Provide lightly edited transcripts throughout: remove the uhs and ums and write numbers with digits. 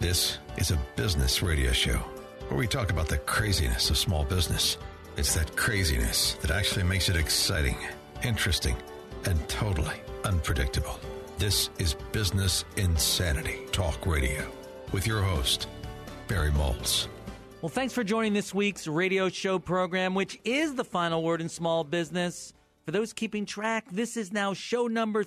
This is a business radio show where we talk about the craziness of small business. It's that craziness that actually makes it exciting, interesting, and totally unpredictable. This is Business Insanity Talk Radio with your host, Barry Maltz. Well, thanks for joining this week's radio show program, which is the final word in small business. For those keeping track, this is now show number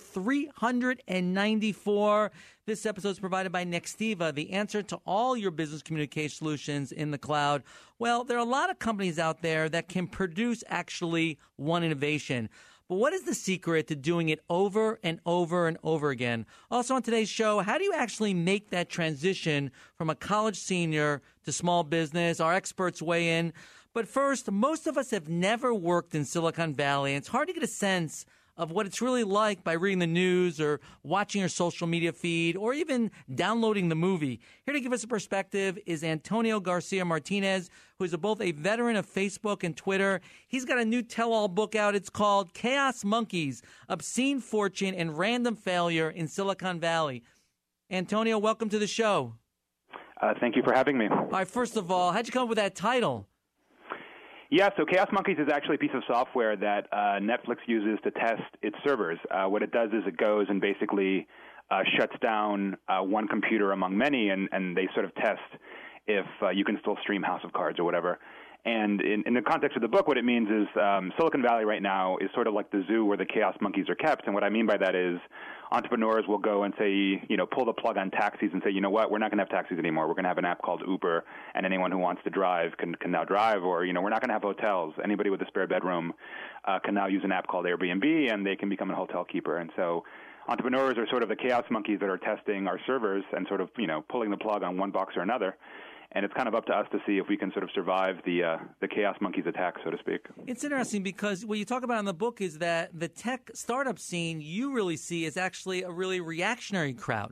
394. This episode is provided by Nextiva, the answer to all your business communication solutions in the cloud. Well, there are a lot of companies out there that can produce actually one innovation. But what is the secret to doing it over and over and over again? Also on today's show, how do you actually make that transition from a college senior to small business? Our experts weigh in. But first, most of us have never worked in Silicon Valley, and it's hard to get a sense of what it's really like by reading the news or watching your social media feed or even downloading the movie. Here to give us a perspective is Antonio Garcia Martinez, who is both a veteran of Facebook and Twitter. He's got a new tell-all book out. It's called Chaos Monkeys, Obscene Fortune and Random Failure in Silicon Valley. Antonio, welcome to the show. Thank you for having me. All right, first of all, how'd you come up with that title? Yeah, so Chaos Monkeys is actually a piece of software that Netflix uses to test its servers. What it does is it goes and basically shuts down one computer among many, and they sort of test if you can still stream House of Cards or whatever. And in the context of the book, what it means is Silicon Valley right now is sort of like the zoo where the Chaos Monkeys are kept. And what I mean by that is entrepreneurs will go and say, pull the plug on taxis and say, you know what, we're not going to have taxis anymore. We're going to have an app called Uber, and anyone who wants to drive can now drive. Or, we're not going to have hotels. Anybody with a spare bedroom can now use an app called Airbnb, and they can become a hotel keeper. And so entrepreneurs are sort of the Chaos Monkeys that are testing our servers and sort of, pulling the plug on one box or another. And it's kind of up to us to see if we can sort of survive the Chaos Monkeys attack, so to speak. It's interesting because what you talk about in the book is that the tech startup scene you really see is actually a really reactionary crowd.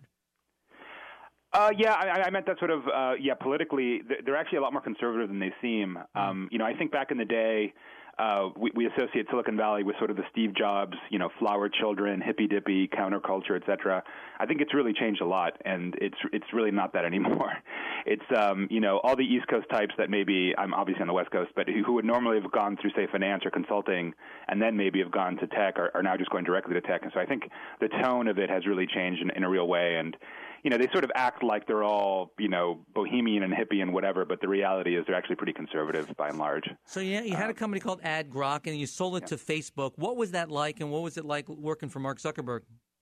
Yeah, I meant that sort of, politically, they're actually a lot more conservative than they seem. I think back in the day, we associate Silicon Valley with sort of the Steve Jobs, flower children, hippy-dippy, counterculture, et cetera. I think it's really changed a lot, and it's really not that anymore. It's, all the East Coast types that maybe, I'm obviously on the West Coast, but who would normally have gone through, say, finance or consulting and then maybe have gone to tech are now just going directly to tech. And so I think the tone of it has really changed in a real way. And they sort of act like they're all, bohemian and hippie and whatever, but the reality is they're actually pretty conservative by and large. So you had a company called AdGrok, and you sold it to Facebook. What was that like, and what was it like working for Mark Zuckerberg?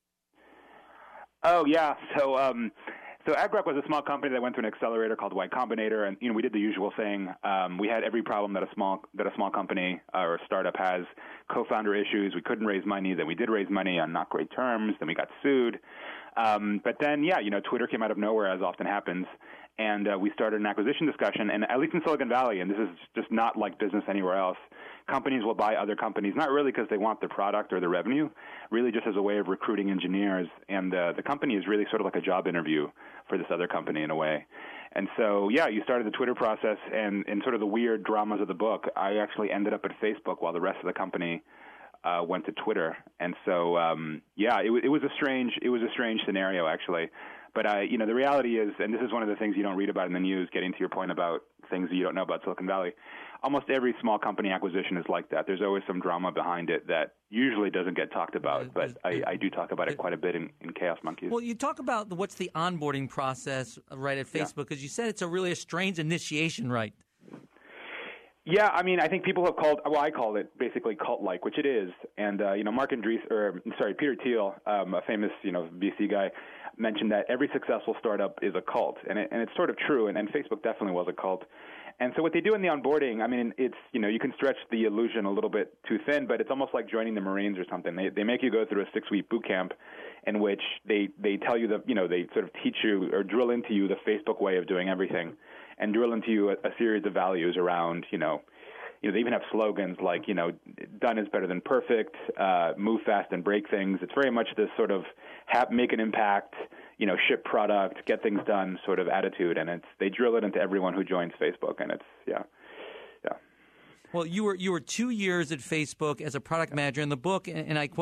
Oh, yeah. So AdGrok was a small company that went through an accelerator called Y Combinator, and we did the usual thing. We had every problem that a small company or a startup has: co-founder issues. We couldn't raise money. Then we did raise money on not great terms. Then we got sued. But then, Twitter came out of nowhere, as often happens, and we started an acquisition discussion. And at least in Silicon Valley, and this is just not like business anywhere else, companies will buy other companies, not really because they want the product or the revenue, really just as a way of recruiting engineers. And the company is really sort of like a job interview for this other company in a way. And so, you started the Twitter process, and in sort of the weird dramas of the book, I actually ended up at Facebook while the rest of the company went to Twitter. And so, it was a strange scenario, actually. But, the reality is, and this is one of the things you don't read about in the news, getting to your point about things that you don't know about Silicon Valley, almost every small company acquisition is like that. There's always some drama behind it that usually doesn't get talked about, but I do talk about it quite a bit in Chaos Monkeys. Well, you talk about what's the onboarding process right at Facebook, because you said it's a strange initiation, right? Yeah, I mean, I think people have I call it basically cult-like, which it is. And, Peter Thiel, a famous, VC guy, mentioned that every successful startup is a cult. And it's sort of true, and Facebook definitely was a cult. And so what they do in the onboarding, I mean, it's, you can stretch the illusion a little bit too thin, but it's almost like joining the Marines or something. They make you go through a 6-week boot camp in which they tell you they sort of teach you or drill into you the Facebook way of doing everything, and drill into you a series of values around, they even have slogans like, done is better than perfect, move fast and break things. It's very much this sort of make an impact, ship product, get things done sort of attitude. And they drill it into everyone who joins Facebook. And it's, yeah. Well, you were 2 years at Facebook as a product manager. In the book, and I quote,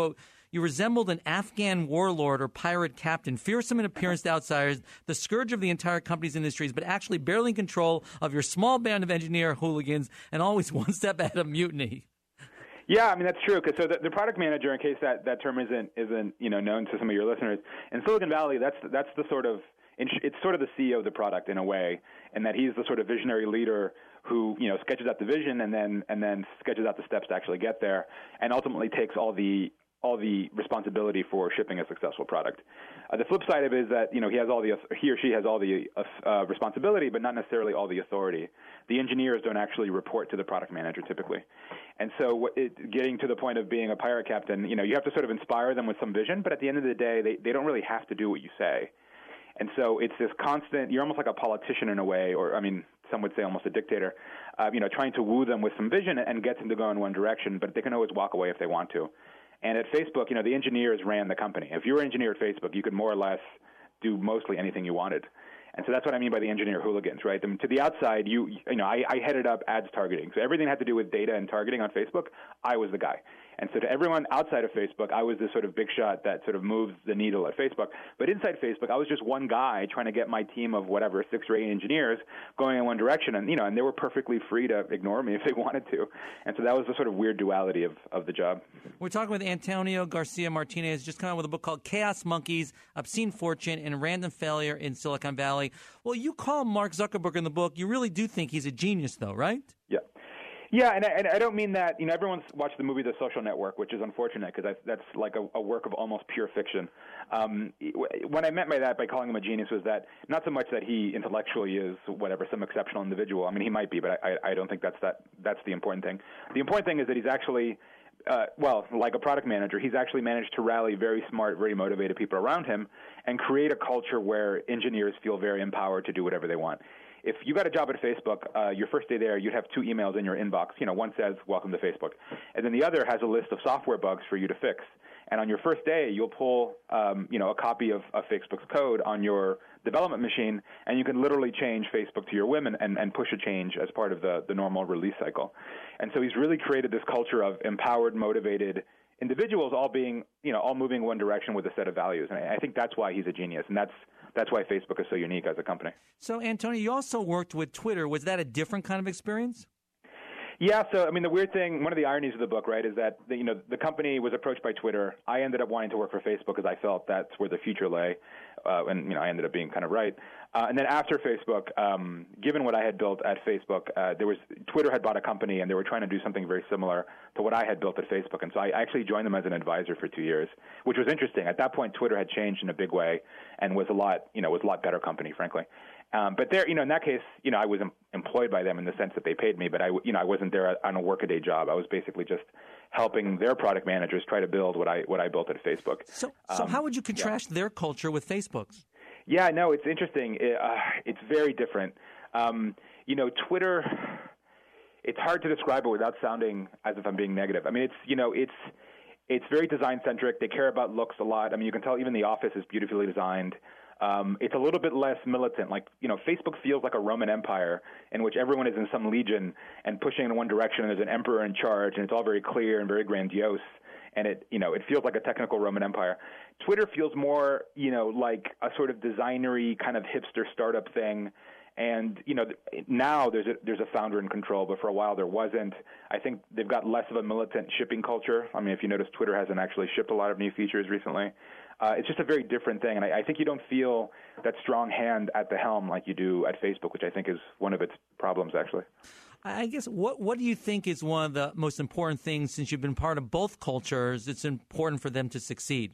You resembled an Afghan warlord or pirate captain, fearsome in appearance to outsiders, the scourge of the entire company's industries, but actually barely in control of your small band of engineer hooligans and always one step ahead of mutiny. Yeah, I mean that's true. Because the product manager, in case that term isn't known to some of your listeners, in Silicon Valley, that's the sort of it's sort of the CEO of the product in a way, and that he's the sort of visionary leader who sketches out the vision and then sketches out the steps to actually get there, and ultimately takes all the responsibility for shipping a successful product. The flip side of it is that he or she has all the responsibility, but not necessarily all the authority. The engineers don't actually report to the product manager typically, and so getting to the point of being a pirate captain, you have to sort of inspire them with some vision, but at the end of the day, they don't really have to do what you say. And so it's this constant, you're almost like a politician in a way, or some would say almost a dictator, trying to woo them with some vision and get them to go in one direction, but they can always walk away if they want to. And at Facebook, the engineers ran the company. If you were an engineer at Facebook, you could more or less do mostly anything you wanted. And so that's what I mean by the engineer hooligans, right? To the outside, I headed up ads targeting. So everything had to do with data and targeting on Facebook, I was the guy. And so to everyone outside of Facebook, I was this sort of big shot that sort of moves the needle at Facebook. But inside Facebook, I was just one guy trying to get my team of 6 or 8 engineers going in one direction. And, and they were perfectly free to ignore me if they wanted to. And so that was the sort of weird duality of the job. We're talking with Antonio Garcia Martinez, just coming out with a book called Chaos Monkeys, Obscene Fortune, and Random Failure in Silicon Valley. Well, you call Mark Zuckerberg in the book. You really do think he's a genius, though, right? Yeah. Yeah, and I don't mean that, everyone's watched the movie The Social Network, which is unfortunate because that's like a work of almost pure fiction. What I meant by that, by calling him a genius, was that not so much that he intellectually is some exceptional individual. I mean, he might be, but I don't think that's the important thing. The important thing is that he's actually, like a product manager, he's actually managed to rally very smart, very motivated people around him and create a culture where engineers feel very empowered to do whatever they want. If you got a job at Facebook, your first day there, you'd have 2 emails in your inbox. One says, welcome to Facebook. And then the other has a list of software bugs for you to fix. And on your first day, you'll pull, a copy of Facebook's code on your development machine, and you can literally change Facebook to your whim and push a change as part of the normal release cycle. And so he's really created this culture of empowered, motivated individuals all being, all moving one direction with a set of values. And I think that's why he's a genius. And that's why Facebook is so unique as a company. So, Antonio, you also worked with Twitter. Was that a different kind of experience? Yeah, so I mean, the weird thing, one of the ironies of the book, right, is that the company was approached by Twitter. I ended up wanting to work for Facebook because I felt that's where the future lay, and I ended up being kind of right. And then after Facebook, given what I had built at Facebook, Twitter had bought a company and they were trying to do something very similar to what I had built at Facebook, and so I actually joined them as an advisor for 2 years, which was interesting. At that point, Twitter had changed in a big way and was a lot better company, frankly. But there, in that case, I was employed by them in the sense that they paid me, but I wasn't there on a workaday job. I was basically just helping their product managers try to build what I built at Facebook. So how would you contrast their culture with Facebook's? Yeah, no, it's interesting. It's very different. Twitter, it's hard to describe it without sounding as if I'm being negative. I mean, it's very design centric. They care about looks a lot. I mean, you can tell even the office is beautifully designed. It's a little bit less militant. Like, Facebook feels like a Roman Empire in which everyone is in some legion and pushing in one direction, and there's an emperor in charge, and it's all very clear and very grandiose. And it feels like a technical Roman Empire. Twitter feels more, like a sort of designery kind of hipster startup thing. And, now there's a founder in control, but for a while there wasn't. I think they've got less of a militant shipping culture. I mean, if you notice, Twitter hasn't actually shipped a lot of new features recently. It's just a very different thing. And I think you don't feel that strong hand at the helm like you do at Facebook, which I think is one of its problems, actually. I guess, what do you think is one of the most important things, since you've been part of both cultures, it's important for them to succeed?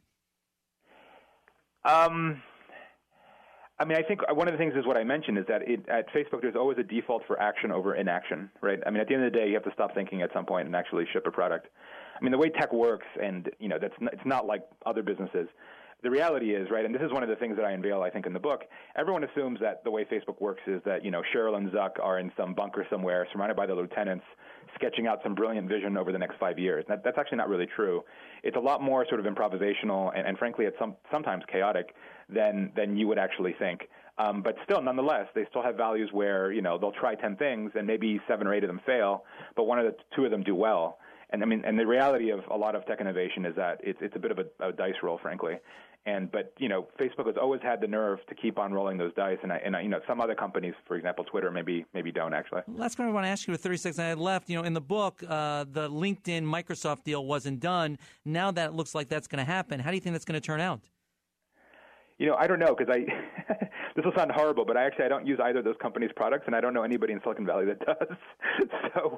I mean, I think one of the things is what I mentioned is that at Facebook there's always a default for action over inaction, right? I mean, at the end of the day, you have to stop thinking at some point and actually ship a product. I mean, the way tech works, and it's not like other businesses. The reality is, right, and this is one of the things that I unveil, I think, in the book, everyone assumes that the way Facebook works is that, Sheryl and Zuck are in some bunker somewhere, surrounded by the lieutenants, sketching out some brilliant vision over the next 5 years. That's actually not really true. It's a lot more sort of improvisational and frankly, it's sometimes chaotic than you would actually think. But still, nonetheless, they still have values where, they'll try 10 things and maybe 7 or 8 of them fail, but 1 or 2 of them do well. And I mean, and the reality of a lot of tech innovation is that it's a bit of a dice roll, frankly. But Facebook has always had the nerve to keep on rolling those dice, and some other companies, for example, Twitter, maybe don't actually. Last question I want to ask you, with 30 seconds I had left, in the book, the LinkedIn Microsoft deal wasn't done. Now that it looks like that's going to happen, how do you think that's going to turn out? I don't know, because this will sound horrible, but I don't use either of those companies' products, and I don't know anybody in Silicon Valley that does. So,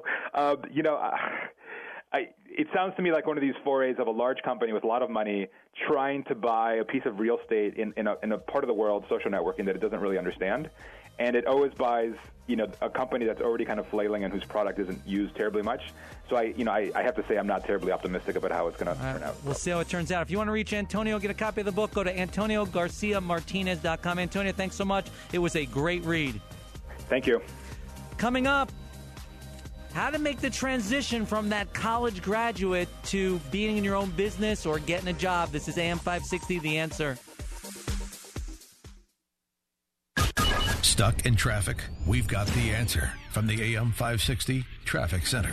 it sounds to me like one of these forays of a large company with a lot of money trying to buy a piece of real estate in a part of the world, social networking, that it doesn't really understand. And it always buys, a company that's already kind of flailing and whose product isn't used terribly much. So I have to say I'm not terribly optimistic about how it's going to turn out. We'll see how it turns out. If you want to reach Antonio, get a copy of the book, go to AntonioGarciaMartinez.com. Antonio, thanks so much. It was a great read. Thank you. Coming up, how to make the transition from that college graduate to being in your own business or getting a job. This is AM 560, The Answer. Stuck in traffic? We've got the answer from the AM 560 Traffic Center.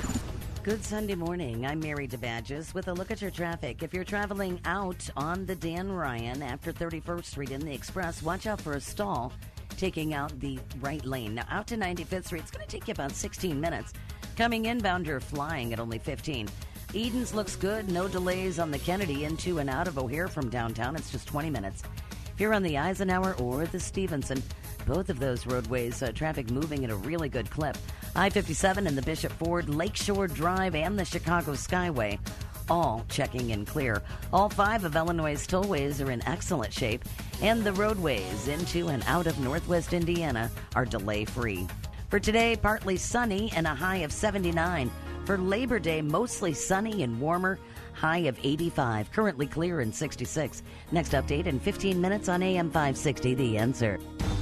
Good Sunday morning. I'm Mary DeBadges with a look at your traffic. If you're traveling out on the Dan Ryan after 31st Street in the Express, watch out for a stall taking out the right lane. Now, out to 95th Street, it's going to take you about 16 minutes. Coming inbound, you're flying at only 15. Edens looks good. No delays on the Kennedy into and out of O'Hare from downtown. It's just 20 minutes. If you're on the Eisenhower or the Stevenson, both of those roadways, traffic moving at a really good clip. I-57 and the Bishop Ford, Lakeshore Drive, and the Chicago Skyway, all checking in clear. All 5 of Illinois' tollways are in excellent shape, and the roadways into and out of Northwest Indiana are delay-free. For today, partly sunny and a high of 79. For Labor Day, mostly sunny and warmer, high of 85. Currently clear and 66. Next update in 15 minutes on AM 560, The Answer.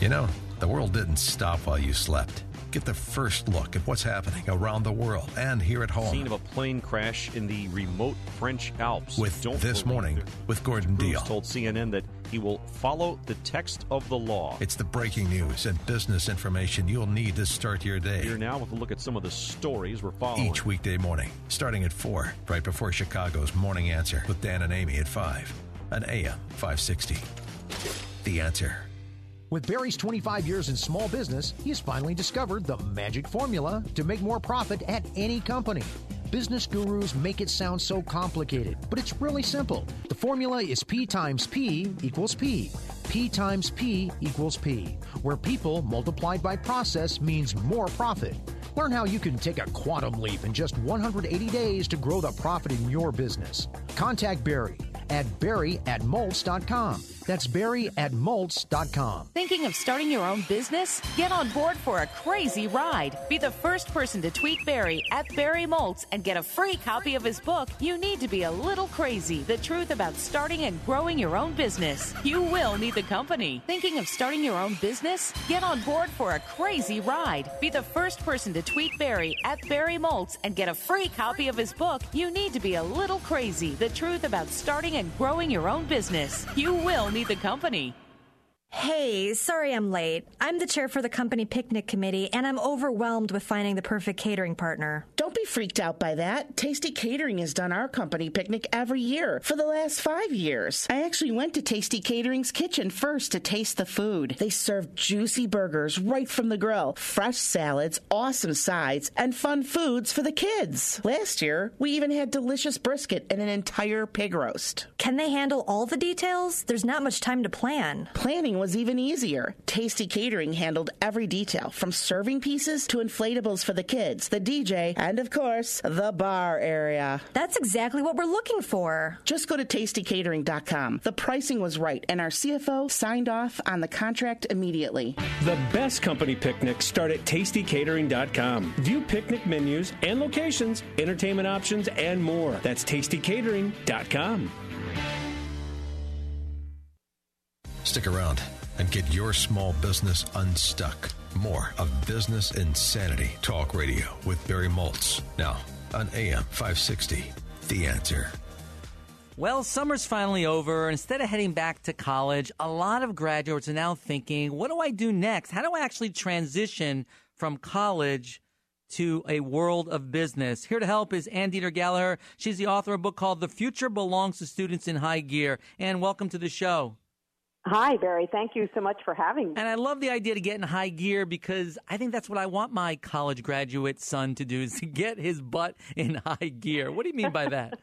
The world didn't stop while you slept. Get the first look at what's happening around the world and here at home. Scene of a plane crash in the remote French Alps. With This Morning with Gordon Deal. Told CNN that he will follow the text of the law. It's the breaking news and business information you'll need to start your day. Here now with a look at some of the stories we're following. Each weekday morning, starting at 4, right before Chicago's Morning Answer with Dan and Amy at 5 on AM 560. The Answer. With Barry's 25 years in small business, he has finally discovered the magic formula to make more profit at any company. Business gurus make it sound so complicated, but it's really simple. The formula is P times P equals P. P times P equals P, where people multiplied by process means more profit. Learn how you can take a quantum leap in just 180 days to grow the profit in your business. Contact Barry at barry@moltz.com. That's barry@moltz.com. Thinking of starting your own business? Get on board for a crazy ride. Be the first person to tweet Barry at Barry Moltz and get a free copy of his book, You Need to Be a Little Crazy, The Truth About Starting and Growing Your Own Business. You will need the company. Thinking of starting your own business? Get on board for a crazy ride. Be the first person to tweet Barry at Barry Moltz and get a free copy of his book, You Need to Be a Little Crazy, The Truth About Starting and Growing Your Own Business. You will need the company. Hey, sorry I'm late. I'm the chair for the company picnic committee, and I'm overwhelmed with finding the perfect catering partner. Don't be freaked out by that. Tasty Catering has done our company picnic every year for the last 5 years. I actually went to Tasty Catering's kitchen first to taste the food. They served juicy burgers right from the grill, fresh salads, awesome sides, and fun foods for the kids. Last year, we even had delicious brisket and an entire pig roast. Can they handle all the details? There's not much time to plan. Planning was even easier. Tasty Catering handled every detail, from serving pieces to inflatables for the kids, the DJ, and of course, the bar area. That's exactly what we're looking for. Just go to tastycatering.com. The pricing was right, and our CFO signed off on the contract immediately. The best company picnics start at tastycatering.com. View picnic menus and locations, entertainment options, and more. That's tastycatering.com. Stick around and get your small business unstuck. More of Business Insanity Talk Radio with Barry Moltz. Now on AM 560, The Answer. Well, summer's finally over. Instead of heading back to college, a lot of graduates are now thinking, what do I do next? How do I actually transition from college to a world of business. Here to help is Ann Dieter Gallagher. She's the author of a book called The Future Belongs to Students in High Gear. Ann, welcome to the show. Hi, Barry. Thank you so much for having me. And I love the idea to get in high gear because I think that's what I want my college graduate son to do, is to get his butt in high gear. What do you mean by that?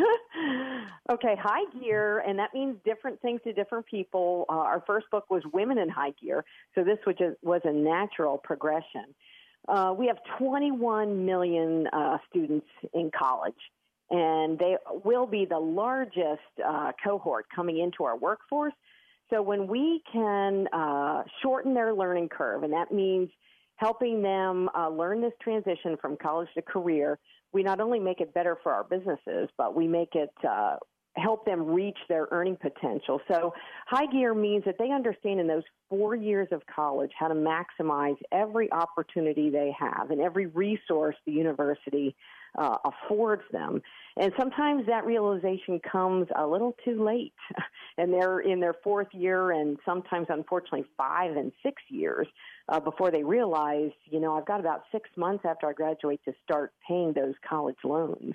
Okay, high gear, and that means different things to different people. Our first book was Women in High Gear, so this was a natural progression. We have 21 million students in college, and they will be the largest cohort coming into our workforce. So when we can shorten their learning curve, and that means helping them learn this transition from college to career, we not only make it better for our businesses, but we make it help them reach their earning potential. So high gear means that they understand in those 4 years of college how to maximize every opportunity they have and every resource the university affords them. And sometimes that realization comes a little too late, and they're in their fourth year and sometimes, unfortunately, 5 and 6 years before they realize, I've got about 6 months after I graduate to start paying those college loans.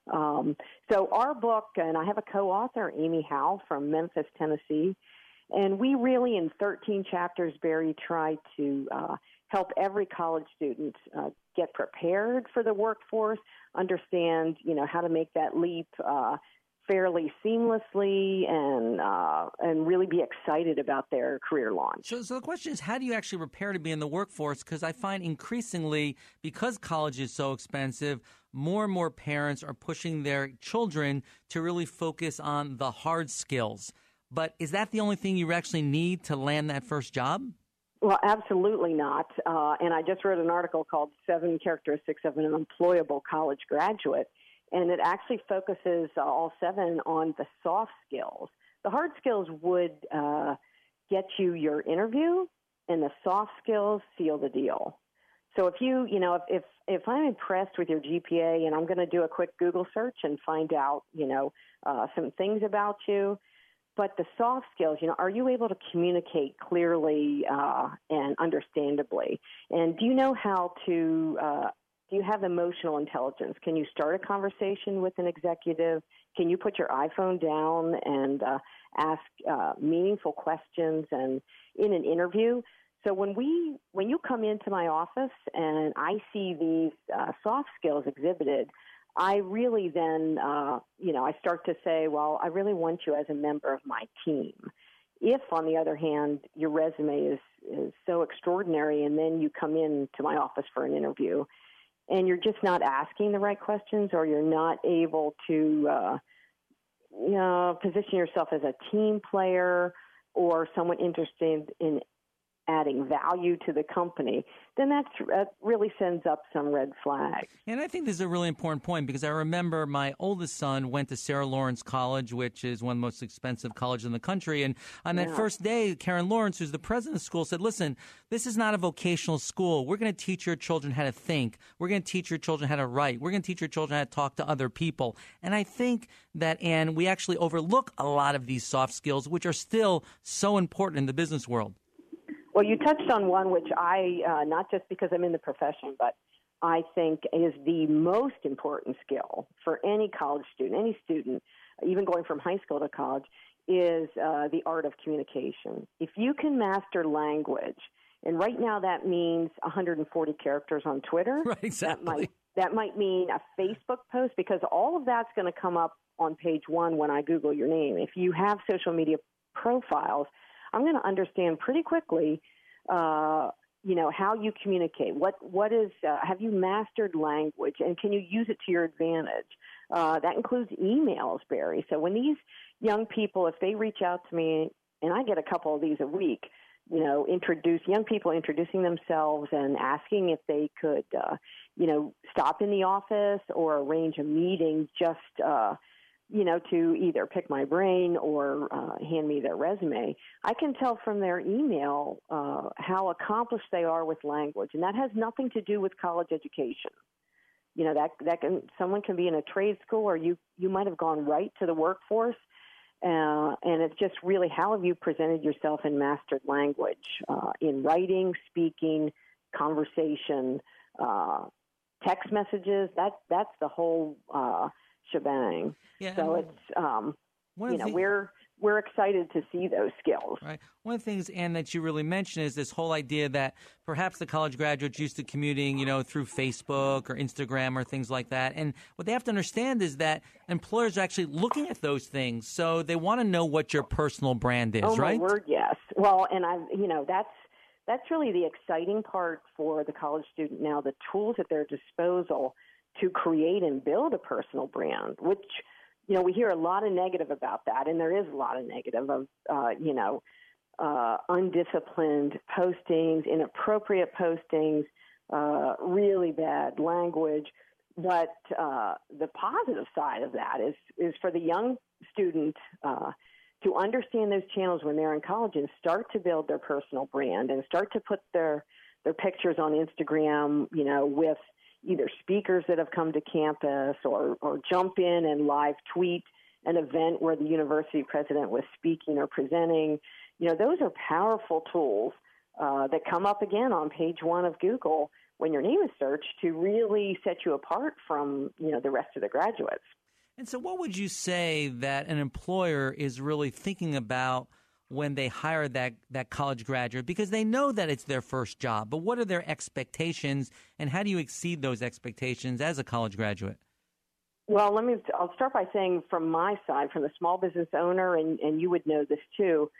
So our book, and I have a co-author, Amy Howe from Memphis, Tennessee, and we really, in 13 chapters, Barry, try to help every college student get prepared for the workforce, understand, how to make that leap fairly seamlessly, and really be excited about their career launch. So the question is, how do you actually prepare to be in the workforce? Because I find increasingly, because college is so expensive, more and more parents are pushing their children to really focus on the hard skills. But is that the only thing you actually need to land that first job? Well, absolutely not. And I just wrote an article called 7 Characteristics of an Employable College Graduate, and it actually focuses all 7 on the soft skills. The hard skills would get you your interview, and the soft skills seal the deal. So if you, if I'm impressed with your GPA and I'm going to do a quick Google search and find out, some things about you, but the soft skills, are you able to communicate clearly and understandably? And do you know how to, do you have emotional intelligence? Can you start a conversation with an executive? Can you put your iPhone down and ask meaningful questions and in an interview? So when you come into my office and I see these soft skills exhibited, I really then, I start to say, well, I really want you as a member of my team. If, on the other hand, your resume is so extraordinary and then you come into my office for an interview and you're just not asking the right questions, or you're not able to, position yourself as a team player or someone interested in adding value to the company, then that really sends up some red flags. And I think this is a really important point, because I remember my oldest son went to Sarah Lawrence College, which is one of the most expensive colleges in the country. And on that first day, Karen Lawrence, who's the president of the school, said, listen, this is not a vocational school. We're going to teach your children how to think. We're going to teach your children how to write. We're going to teach your children how to talk to other people. And I think that, Ann, we actually overlook a lot of these soft skills, which are still so important in the business world. Well, you touched on one which I, not just because I'm in the profession, but I think is the most important skill for any college student, any student, even going from high school to college, is the art of communication. If you can master language, and right now that means 140 characters on Twitter. Right, exactly. That might mean a Facebook post, because all of that's going to come up on page 1 when I Google your name. If you have social media profiles, I'm going to understand pretty quickly, how you communicate. What is? Have you mastered language, and can you use it to your advantage? That includes emails, Barry. So when these young people, if they reach out to me, and I get a couple of these a week, young people introducing themselves and asking if they could, stop in the office or arrange a meeting just to either pick my brain or hand me their resume, I can tell from their email how accomplished they are with language. And that has nothing to do with college education. Someone can be in a trade school, or you might have gone right to the workforce. And it's just really, how have you presented yourself in mastered language in writing, speaking, conversation, text messages. That's the whole shebang. Yeah, so it's we're excited to see those skills. Right. One of the things, Ann, that you really mentioned is this whole idea that perhaps the college graduates used to commuting, through Facebook or Instagram or things like that. And what they have to understand is that employers are actually looking at those things. So they want to know what your personal brand is, right? Oh, my word, yes. Well, and that's really the exciting part for the college student now, the tools at their disposal to create and build a personal brand, which we hear a lot of negative about that, and there is a lot of negative of, undisciplined postings, inappropriate postings, really bad language. But the positive side of that is for the young student to understand those channels when they're in college and start to build their personal brand and start to put their pictures on Instagram, with either speakers that have come to campus or jump in and live tweet an event where the university president was speaking or presenting. Those are powerful tools that come up again on page 1 of Google when your name is searched to really set you apart from, the rest of the graduates. And so what would you say that an employer is really thinking about when they hire that college graduate, because they know that it's their first job, but what are their expectations and how do you exceed those expectations as a college graduate? Well, I'll start by saying from my side, from the small business owner, and you would know this too,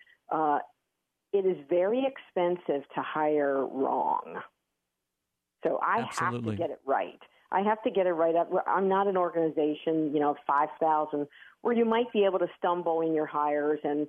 it is very expensive to hire wrong. So I have to get it right. I have to get it right. I'm not an organization, of 5,000 where you might be able to stumble in your hires and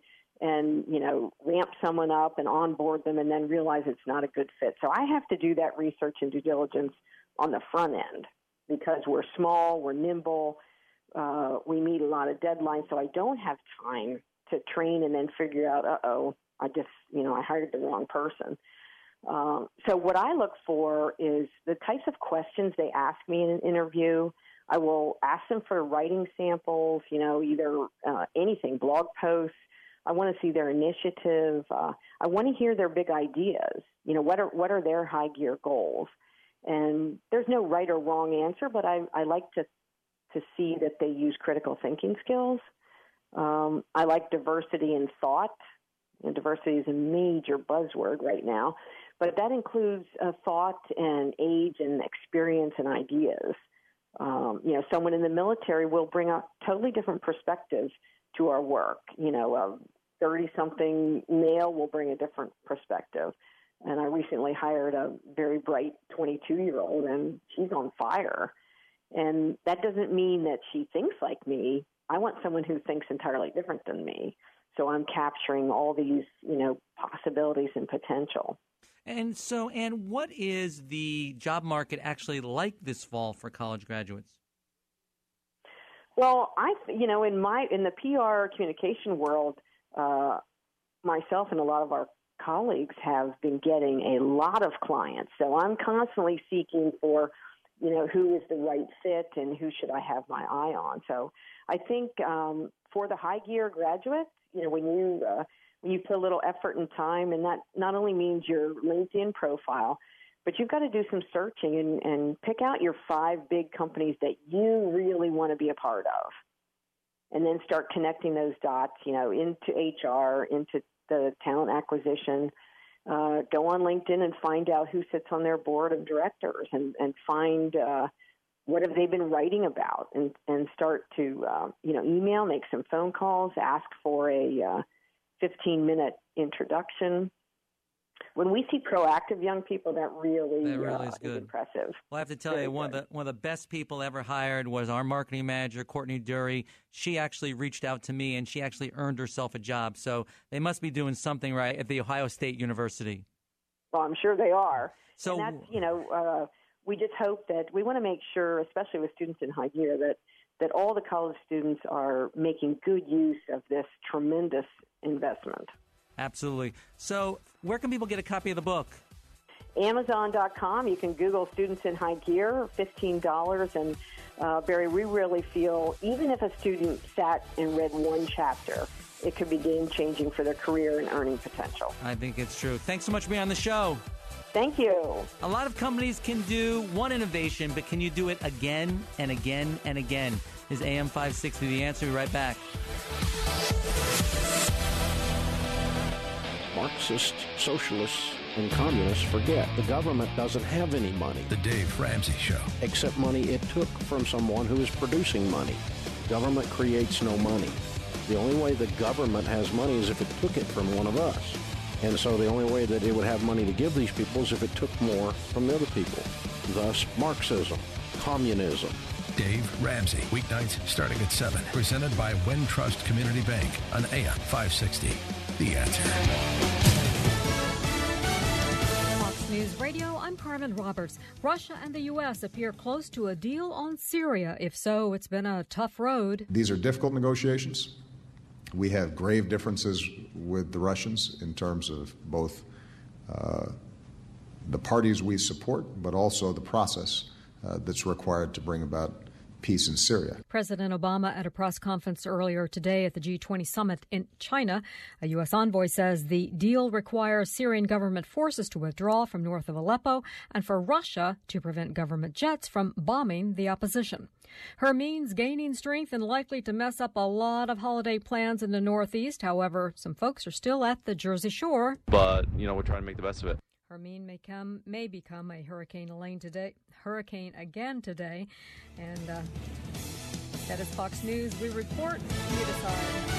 ramp someone up and onboard them and then realize it's not a good fit. So I have to do that research and due diligence on the front end because we're small, we're nimble, we meet a lot of deadlines, so I don't have time to train and then figure out, I hired the wrong person. So what I look for is the types of questions they ask me in an interview. I will ask them for writing samples, either anything, blog posts. I want to see their initiative. I want to hear their big ideas. What are their high gear goals? And there's no right or wrong answer, but I like to see that they use critical thinking skills. I like diversity in thought. Diversity is a major buzzword right now, but that includes thought and age and experience and ideas. Someone in the military will bring a totally different perspective to our work. A 30-something male will bring a different perspective. And I recently hired a very bright 22-year-old, and she's on fire. And that doesn't mean that she thinks like me. I want someone who thinks entirely different than me. So I'm capturing all these, possibilities and potential. And so, Ann, what is the job market actually like this fall for college graduates? Well, in the PR communication world, myself and a lot of our colleagues have been getting a lot of clients. So I'm constantly seeking for, who is the right fit and who should I have my eye on. So I think for the high gear graduates, when you put a little effort and time, and that not only means your LinkedIn profile, but you've got to do some searching and pick out your 5 big companies that you really want to be a part of. And then start connecting those dots, into HR, into the talent acquisition. Go on LinkedIn and find out who sits on their board of directors and find what have they been writing about and start to, email, make some phone calls, ask for a 15-minute introduction. When we see proactive young people, that really is good. Impressive. Well, I have to tell you, one of the best people ever hired was our marketing manager, Courtney Dury. She actually reached out to me, and she actually earned herself a job. So they must be doing something right at the Ohio State University. Well, I'm sure they are. So and that's, we just hope that we want to make sure, especially with students in high gear, that all the college students are making good use of this tremendous investment. Absolutely. So where can people get a copy of the book? Amazon.com. You can Google Students in High Gear, $15. And, Barry, we really feel even if a student sat and read one chapter, it could be game-changing for their career and earning potential. I think it's true. Thanks so much for being on the show. Thank you. A lot of companies can do one innovation, but can you do it again and again and again? Is AM 560 the answer? We'll be right back. Marxists, socialists, and communists forget the government doesn't have any money. The Dave Ramsey Show. Except money it took from someone who is producing money. Government creates no money. The only way the government has money is if it took it from one of us. And so the only way that it would have money to give these people is if it took more from the other people. Thus, Marxism, communism. Dave Ramsey, weeknights starting at 7. Presented by Wintrust Community Bank on AM 560. The Answer. Fox News Radio, I'm Carmen Roberts. Russia and the U.S. appear close to a deal on Syria. If so, it's been a tough road. These are difficult negotiations. We have grave differences with the Russians in terms of both the parties we support, but also the process that's required to bring about peace in Syria. President Obama at a press conference earlier today at the G20 summit in China. A U.S. envoy says the deal requires Syrian government forces to withdraw from north of Aleppo and for Russia to prevent government jets from bombing the opposition. Her means gaining strength and likely to mess up a lot of holiday plans in the Northeast. However, some folks are still at the Jersey Shore. But, we're trying to make the best of it. Hermine may become a hurricane again today. And that is Fox News. We report, you decide.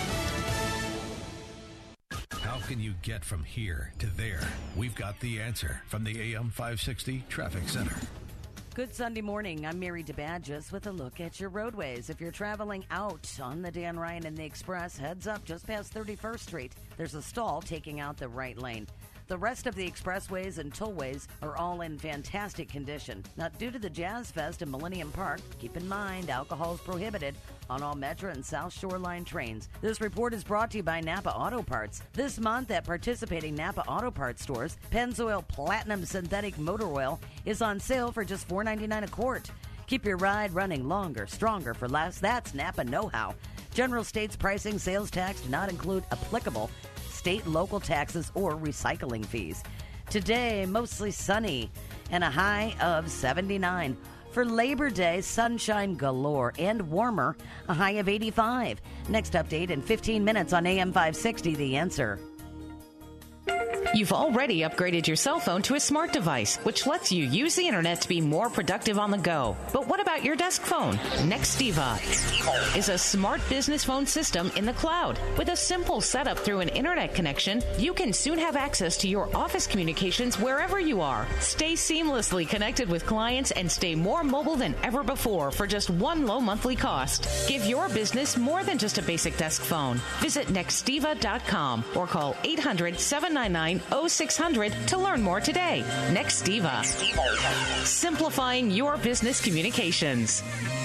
How can you get from here to there? We've got the answer from the AM 560 Traffic Center. Good Sunday morning. I'm Mary DeBadges with a look at your roadways. If you're traveling out on the Dan Ryan and the Express, heads up just past 31st Street. There's a stall taking out the right lane. The rest of the expressways and tollways are all in fantastic condition. Now, due to the Jazz Fest in Millennium Park, keep in mind alcohol is prohibited on all Metro and South Shoreline trains. This report is brought to you by Napa Auto Parts. This month at participating Napa Auto Parts stores, Pennzoil Platinum Synthetic Motor Oil is on sale for just $4.99 a quart. Keep your ride running longer, stronger for less. That's Napa know-how. General States pricing, sales tax do not include applicable state, local taxes, or recycling fees. Today, mostly sunny and a high of 79. For Labor Day, sunshine galore and warmer, a high of 85. Next update in 15 minutes on AM 560, The Answer. You've already upgraded your cell phone to a smart device, which lets you use the internet to be more productive on the go. But what about your desk phone? Nextiva is a smart business phone system in the cloud. With a simple setup through an internet connection, you can soon have access to your office communications wherever you are. Stay seamlessly connected with clients and stay more mobile than ever before for just one low monthly cost. Give your business more than just a basic desk phone. Visit Nextiva.com or call 800-799-0600 to learn more today. Nextiva. Simplifying your business communications.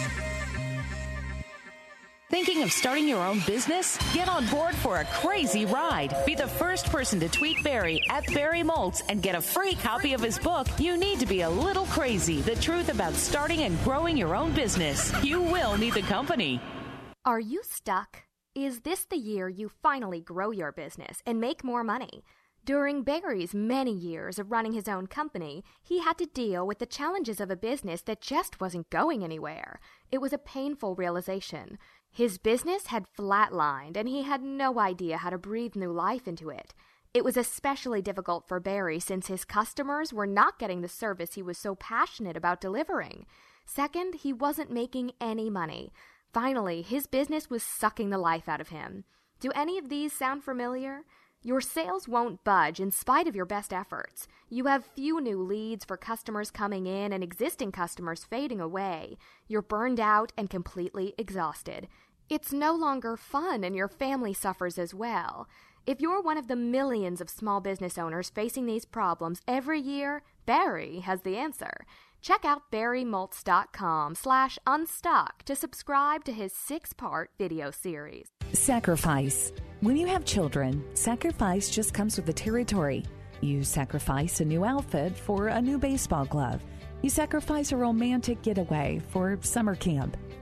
Thinking of starting your own business? Get on board for a crazy ride. Be the first person to tweet Barry at Barry Moltz and get a free copy of his book, You Need to Be a Little Crazy, The Truth About Starting and Growing Your Own Business. You will need the company. Are you stuck? Is this the year you finally grow your business and make more money? During Barry's many years of running his own company, he had to deal with the challenges of a business that just wasn't going anywhere. It was a painful realization. His business had flatlined, and he had no idea how to breathe new life into it. It was especially difficult for Barry since his customers were not getting the service he was so passionate about delivering. Second, he wasn't making any money. Finally, his business was sucking the life out of him. Do any of these sound familiar? Your sales won't budge in spite of your best efforts. You have few new leads for customers coming in and existing customers fading away. You're burned out and completely exhausted. It's no longer fun and your family suffers as well. If you're one of the millions of small business owners facing these problems every year, Barry has the answer. Check out barrymoltz.com/unstuck to subscribe to his 6-part video series. Sacrifice. When you have children, sacrifice just comes with the territory. You sacrifice a new outfit for a new baseball glove. You sacrifice a romantic getaway for summer camp.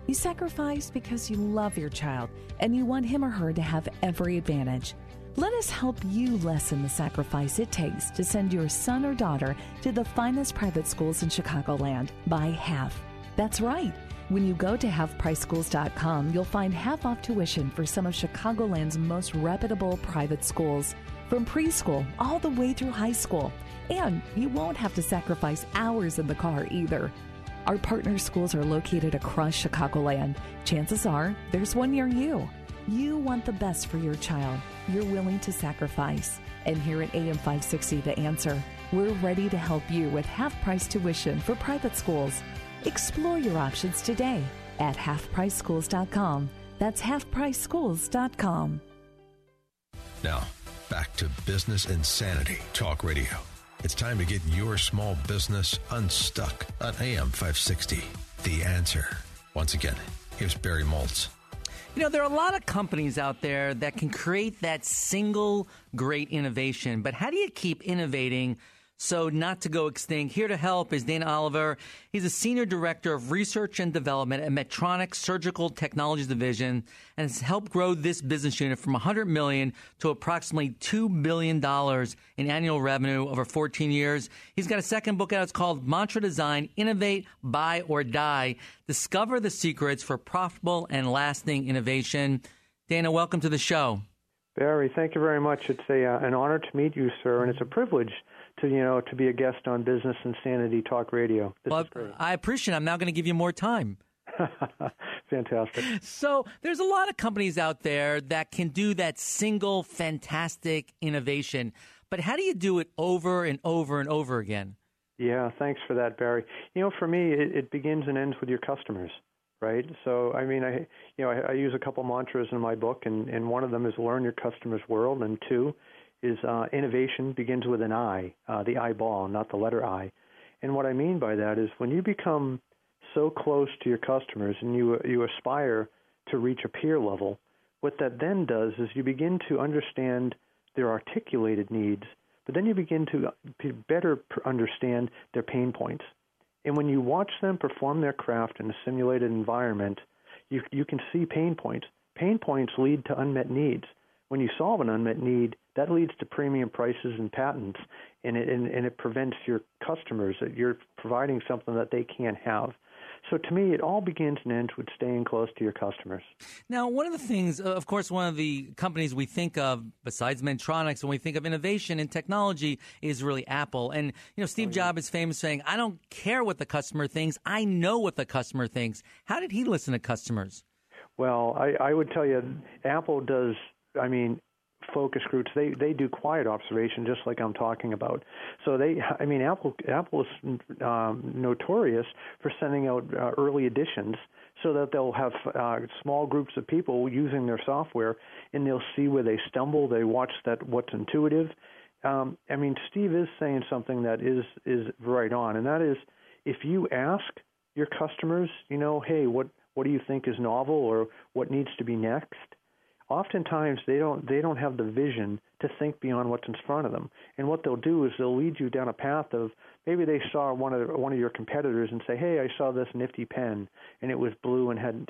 You sacrifice because you love your child and you want him or her to have every advantage. Let us help you lessen the sacrifice it takes to send your son or daughter to the finest private schools in Chicagoland by half. That's right. When you go to halfpriceschools.com, you'll find half off tuition for some of Chicagoland's most reputable private schools, from preschool all the way through high school. And you won't have to sacrifice hours in the car either. Our partner schools are located across Chicagoland. Chances are there's one near you. You want the best for your child. You're willing to sacrifice. And here at AM 560 The Answer, we're ready to help you with half-price tuition for private schools. Explore your options today at halfpriceschools.com. That's halfpriceschools.com. Now, back to Business Insanity Talk Radio. It's time to get your small business unstuck on AM 560. The Answer. Once again, here's Barry Moltz. You know, there are a lot of companies out there that can create that single great innovation, but how do you keep innovating so not to go extinct? Here to help is Dana Oliver. He's a Senior Director of Research and Development at Medtronic Surgical Technologies Division and has helped grow this business unit from $100 million to approximately $2 billion in annual revenue over 14 years. He's got a second book out. It's called Mantra Design, Innovate, Buy, or Die. Discover the secrets for profitable and lasting innovation. Dana, welcome to the show. Barry, thank you very much. It's an honor to meet you, sir, and it's a privilege to be a guest on Business Insanity Talk Radio. This is great. I appreciate it. I'm now going to give you more time. Fantastic. So there's a lot of companies out there that can do that single fantastic innovation, but how do you do it over and over and over again? Yeah, thanks for that, Barry. You know, for me, it begins and ends with your customers, right? So, I mean, I use a couple mantras in my book, and one of them is learn your customer's world, and two is innovation begins with an I, the eyeball, not the letter I. And what I mean by that is when you become so close to your customers and you aspire to reach a peer level, what that then does is you begin to understand their articulated needs, but then you begin to better understand their pain points. And when you watch them perform their craft in a simulated environment, you can see pain points. Pain points lead to unmet needs. When you solve an unmet need, that leads to premium prices and patents, and it prevents your customers that you're providing something that they can't have. So to me, it all begins and ends with staying close to your customers. Now, one of the things, of course, one of the companies we think of, besides Medtronic, when we think of innovation and technology, is really Apple. And, you know, Steve Jobs is famous saying, I don't care what the customer thinks. I know what the customer thinks. How did he listen to customers? Well, I would tell you, Apple does, focus groups, they do quiet observation just like I'm talking about. So Apple is notorious for sending out early editions so that they'll have small groups of people using their software, and they'll see where they stumble. They watch what's intuitive. Steve is saying something that is right on, and that is if you ask your customers, hey, what do you think is novel or what needs to be next? Oftentimes they don't have the vision to think beyond what's in front of them, and what they'll do is they'll lead you down a path of maybe they saw one of your competitors and say, hey, I saw this nifty pen and it was blue and had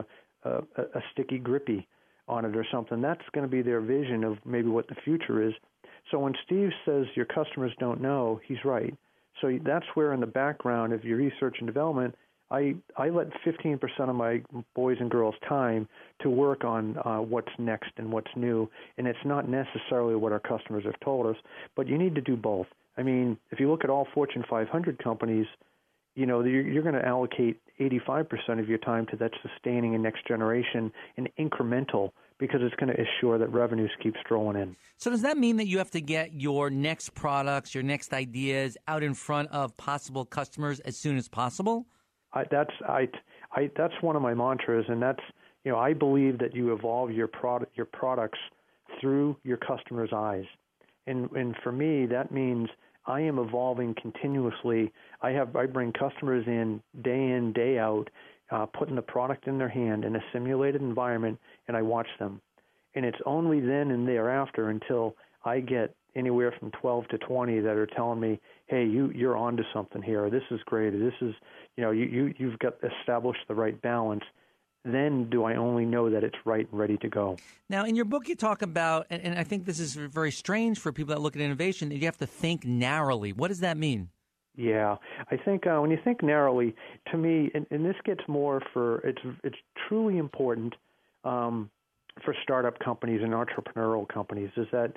a sticky grippy on it or something. That's going to be their vision of maybe what the future is. So when Steve says your customers don't know, he's right. So that's where in the background of your research and development, I let 15% of my boys and girls' time to work on what's next and what's new, and it's not necessarily what our customers have told us, but you need to do both. If you look at all Fortune 500 companies, you're going to allocate 85% of your time to that sustaining a next generation and incremental, because it's going to assure that revenues keep strolling in. So does that mean that you have to get your next products, your next ideas out in front of possible customers as soon as possible? That's one of my mantras, and that's I believe that you evolve your products through your customers' eyes, and for me that means I am evolving continuously. I bring customers in, day out, putting the product in their hand in a simulated environment, and I watch them, and it's only then and thereafter until I get anywhere from 12 to 20 that are telling me, hey, you're onto something here. This is great. This is, you've got established the right balance. then do I only know that it's right and ready to go. Now, in your book, you talk about, and I think this is very strange for people that look at innovation, that you have to think narrowly. What does that mean? Yeah, I think when you think narrowly, to me, and this gets more for it's truly important for startup companies and entrepreneurial companies, is that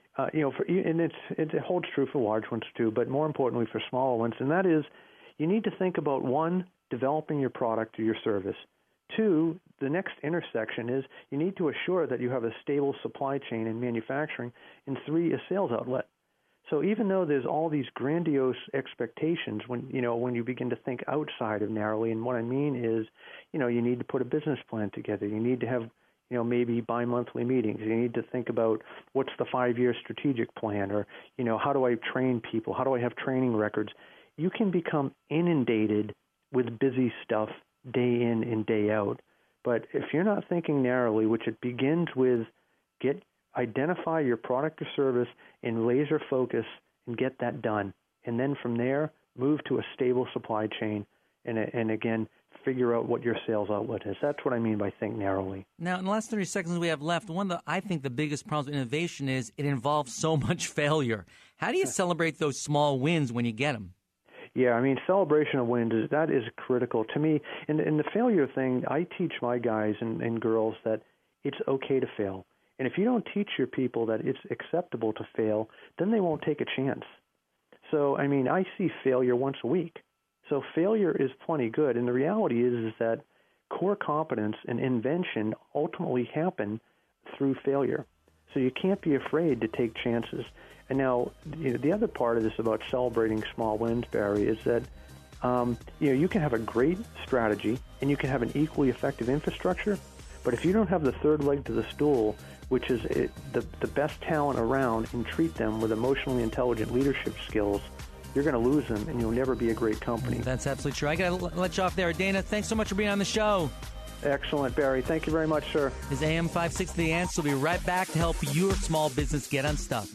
and it holds true for large ones too, but more importantly for smaller ones, and that is you need to think about, one, developing your product or your service. Two, the next intersection is you need to assure that you have a stable supply chain in manufacturing, and three, a sales outlet. So even though there's all these grandiose expectations when you begin to think outside of narrowly, and what I mean is, you need to put a business plan together. You need to have, maybe bi-monthly meetings. You need to think about what's the 5-year strategic plan, or, how do I train people? How do I have training records? You can become inundated with busy stuff day in and day out. But if you're not thinking narrowly, which it begins with identify your product or service and laser focus and get that done. And then from there, move to a stable supply chain and again, figure out what your sales outlet is. That's what I mean by think narrowly. Now, in the last 30 seconds we have left, one that I think the biggest problem with innovation is it involves so much failure. How do you celebrate those small wins when you get them? Yeah, I mean, celebration of wins, that is critical. To me, in the failure thing, I teach my guys and girls that it's okay to fail. And if you don't teach your people that it's acceptable to fail, then they won't take a chance. So, I mean, I see failure once a week. So failure is plenty good. And the reality is that core competence and invention ultimately happen through failure. So you can't be afraid to take chances. And now, the other part of this about celebrating small wins, Barry, is that you can have a great strategy and you can have an equally effective infrastructure, but if you don't have the third leg to the stool, which is the best talent around, and treat them with emotionally intelligent leadership skills, you're going to lose them, and you'll never be a great company. That's absolutely true. I got to let you off there. Dana, thanks so much for being on the show. Excellent, Barry. Thank you very much, sir. This is AM 560 The Answer. We'll be right back to help your small business get unstuck.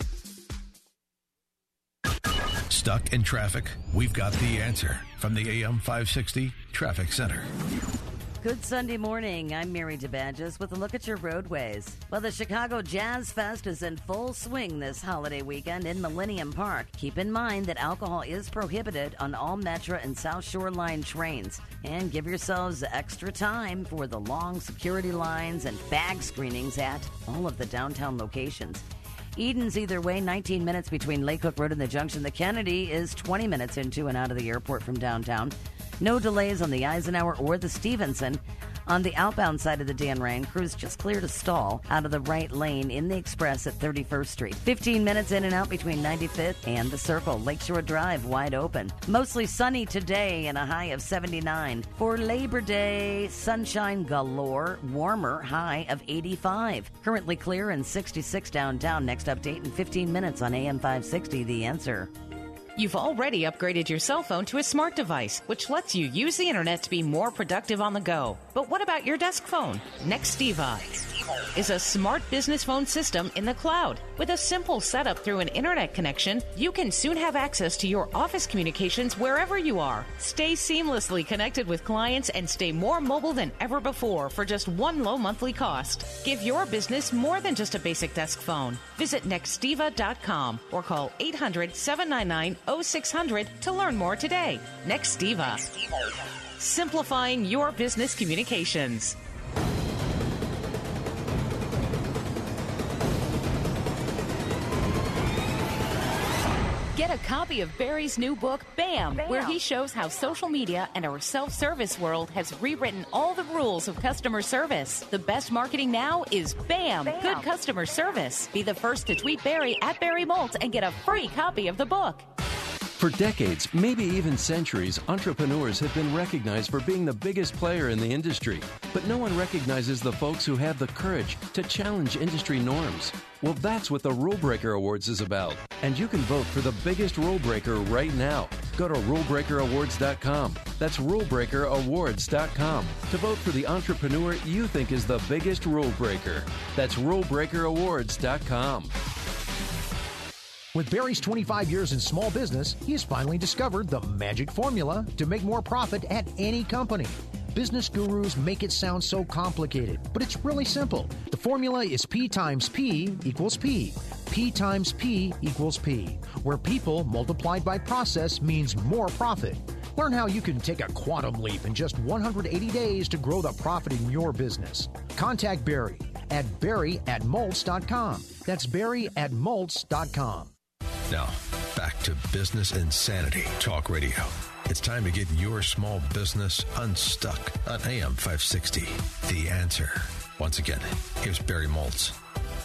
Stuck in traffic? We've got the answer from the AM 560 Traffic Center. Good Sunday morning. I'm Mary DeBadges with a look at your roadways. Well, the Chicago Jazz Fest is in full swing this holiday weekend in Millennium Park. Keep in mind that alcohol is prohibited on all Metro and South Shore Line trains. And give yourselves extra time for the long security lines and bag screenings at all of the downtown locations. Eden's either way, 19 minutes between Lake Hook Road and the junction. The Kennedy is 20 minutes into and out of the airport from downtown. No delays on the Eisenhower or the Stevenson. On the outbound side of the Dan Ryan, crews just cleared a stall out of the right lane in the Express at 31st Street. 15 minutes in and out between 95th and the Circle. Lakeshore Drive wide open. Mostly sunny today and a high of 79. For Labor Day, sunshine galore, warmer, high of 85. Currently clear and 66 downtown. Next update in 15 minutes on AM 560, The Answer. You've already upgraded your cell phone to a smart device, which lets you use the internet to be more productive on the go. But what about your desk phone? Nextiva is a smart business phone system in the cloud. With a simple setup through an internet connection, you can soon have access to your office communications wherever you are. Stay seamlessly connected with clients and stay more mobile than ever before for just one low monthly cost. Give your business more than just a basic desk phone. Visit Nextiva.com or call 800-799-0600 to learn more today. Nextiva. Simplifying your business communications. Get a copy of Barry's new book, Bam, where he shows how social media and our self-service world has rewritten all the rules of customer service. The best marketing now is Bam, good customer service. Be the first to tweet Barry at Barry Molt and get a free copy of the book. For decades, maybe even centuries, entrepreneurs have been recognized for being the biggest player in the industry. But no one recognizes the folks who have the courage to challenge industry norms. Well, that's what the Rule Breaker Awards is about. And you can vote for the biggest rule breaker right now. Go to rulebreakerawards.com. That's rulebreakerawards.com to vote for the entrepreneur you think is the biggest rule breaker. That's rulebreakerawards.com. With Barry's 25 years in small business, he has finally discovered the magic formula to make more profit at any company. Business gurus make it sound so complicated, but it's really simple. The formula is P times P equals P. P times P equals P, where people multiplied by process means more profit. Learn how you can take a quantum leap in just 180 days to grow the profit in your business. Contact Barry at barry@moltz.com. That's barry@moltz.com. Now, back to Business Insanity Talk Radio. It's time to get your small business unstuck on AM 560. The Answer. Once again, here's Barry Moltz.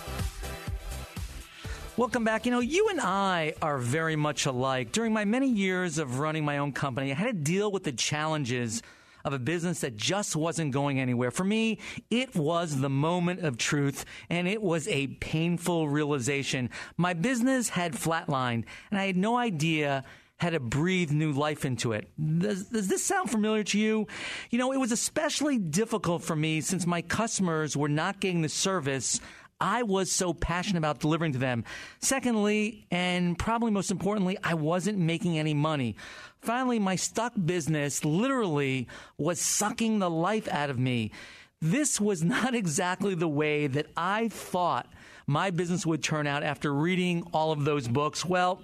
Welcome back. You know, you and I are very much alike. During my many years of running my own company, I had to deal with the challenges of a business that just wasn't going anywhere. For me, it was the moment of truth, and it was a painful realization. My business had flatlined, and I had no idea how to breathe new life into it. Does this sound familiar to you? You know, it was especially difficult for me since my customers were not getting the service I was so passionate about delivering to them. Secondly, and probably most importantly, I wasn't making any money. Finally, my stuck business literally was sucking the life out of me. This was not exactly the way that I thought my business would turn out after reading all of those books. Well,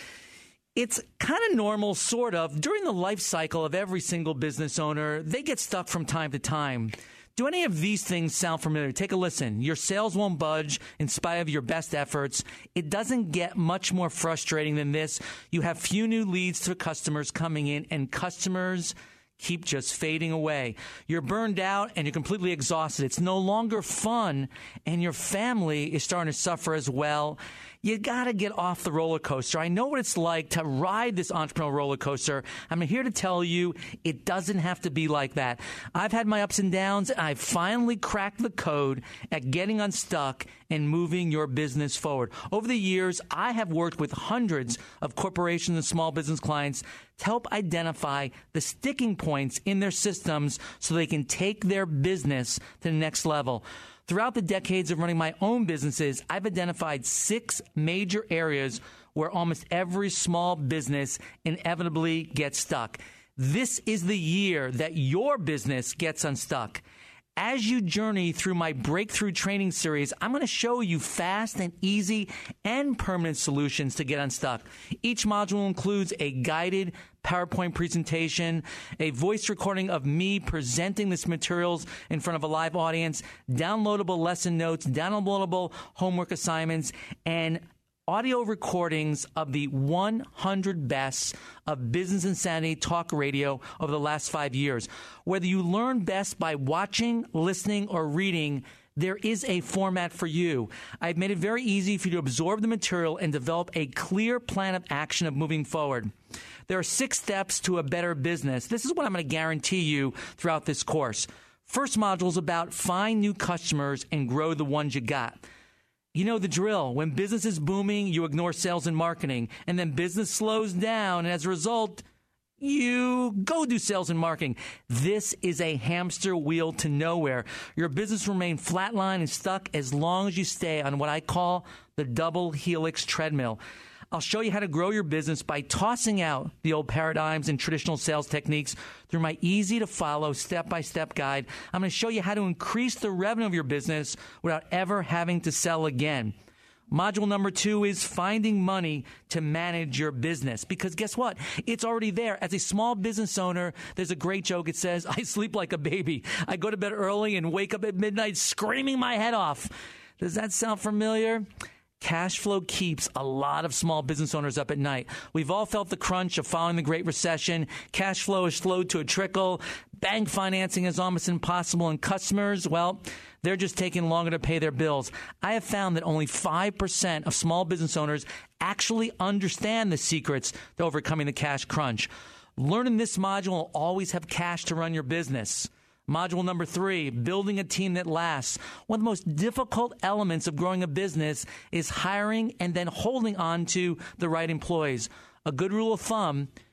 it's kind of normal, sort of. During the life cycle of every single business owner, they get stuck from time to time. Do any of these things sound familiar? Take a listen. Your sales won't budge in spite of your best efforts. It doesn't get much more frustrating than this. You have few new leads to customers coming in, and customers keep just fading away. You're burned out and you're completely exhausted. It's no longer fun, and your family is starting to suffer as well. You got to get off the roller coaster. I know what it's like to ride this entrepreneurial roller coaster. I'm here to tell you it doesn't have to be like that. I've had my ups and downs, and I finally cracked the code at getting unstuck and moving your business forward. Over the years, I have worked with hundreds of corporations and small business clients to help identify the sticking points in their systems so they can take their business to the next level. Throughout the decades of running my own businesses, I've identified 6 major areas where almost every small business inevitably gets stuck. This is the year that your business gets unstuck. As you journey through my breakthrough training series, I'm going to show you fast and easy and permanent solutions to get unstuck. Each module includes a guided PowerPoint presentation, a voice recording of me presenting this materials in front of a live audience, downloadable lesson notes, downloadable homework assignments, and audio recordings of the 100 best of Business Insanity Talk Radio over the last 5 years. Whether you learn best by watching, listening, or reading, there is a format for you. I've made it very easy for you to absorb the material and develop a clear plan of action of moving forward. There are 6 steps to a better business. This is what I'm going to guarantee you throughout this course. First module is about find new customers and grow the ones you got. You know the drill. When business is booming, you ignore sales and marketing, and then business slows down, and as a result, you go do sales and marketing. This is a hamster wheel to nowhere. Your business will remain flatline and stuck as long as you stay on what I call the double helix treadmill. I'll show you how to grow your business by tossing out the old paradigms and traditional sales techniques through my easy-to-follow step-by-step guide. I'm going to show you how to increase the revenue of your business without ever having to sell again. Module number 2 is finding money to manage your business. Because guess what? It's already there. As a small business owner, there's a great joke. It says, I sleep like a baby. I go to bed early and wake up at midnight screaming my head off. Does that sound familiar? Cash flow keeps a lot of small business owners up at night. We've all felt the crunch of following the Great Recession. Cash flow is slowed to a trickle. Bank financing is almost impossible. And customers, well, they're just taking longer to pay their bills. I have found that only 5% of small business owners actually understand the secrets to overcoming the cash crunch. Learning this module will always have cash to run your business. Module number 3, building a team that lasts. One of the most difficult elements of growing a business is hiring and then holding on to the right employees. A good rule of thumb